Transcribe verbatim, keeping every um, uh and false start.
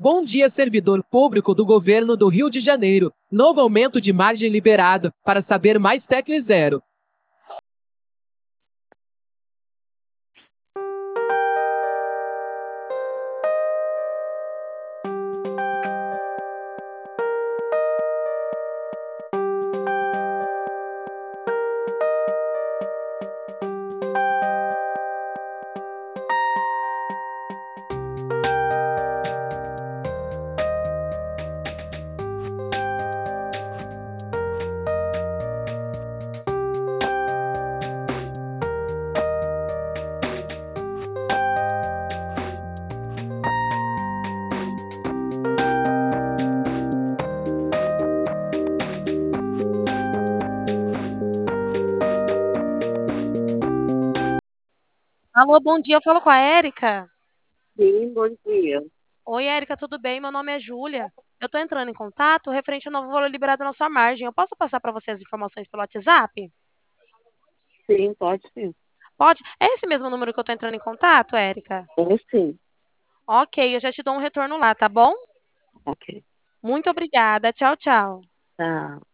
Bom dia, servidor público do governo do Rio de Janeiro. Novo aumento de margem liberado. Para saber mais, tecle zero. Alô, bom dia, eu falo com a Érica. Sim, bom dia. Oi, Érica, tudo bem? Meu nome é Júlia. Eu estou entrando em contato referente ao novo valor liberado na sua margem. Eu posso passar para você as informações pelo WhatsApp? Sim, pode sim. Pode? É esse mesmo número que eu estou entrando em contato, Érica? É sim. Ok, eu já te dou um retorno lá, tá bom? Ok. Muito obrigada. Tchau, tchau. Tá.